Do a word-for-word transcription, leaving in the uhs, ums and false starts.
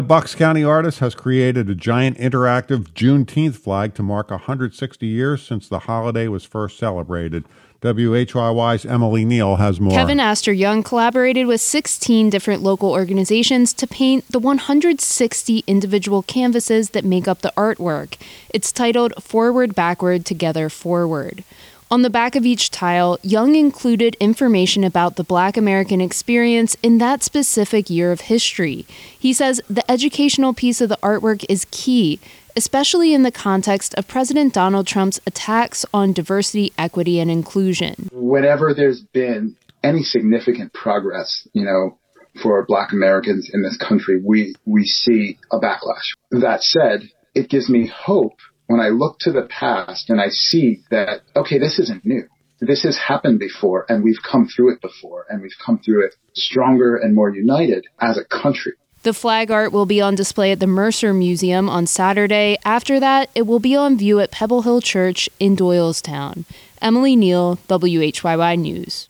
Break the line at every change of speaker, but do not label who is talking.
The Bucks County artist has created a giant interactive Juneteenth flag to mark one hundred sixty years since the holiday was first celebrated. W H Y Y's Emily Neal has more.
Kevin Astor Young collaborated with sixteen different local organizations to paint the one hundred sixty individual canvases that make up the artwork. It's titled Forward, Backward, Together, Forward. On the back of each tile, Young included information about the Black American experience in that specific year of history. He says the educational piece of the artwork is key, especially in the context of President Donald Trump's attacks on diversity, equity, and inclusion.
Whenever there's been any significant progress, you know, for Black Americans in this country, we, we see a backlash. That said, it gives me hope when I look to the past and I see that, okay, this isn't new. This has happened before, and we've come through it before, and we've come through it stronger and more united as a country.
The flag art will be on display at the Mercer Museum on Saturday. After that, it will be on view at Pebble Hill Church in Doylestown. Emily Neal, W H Y Y News.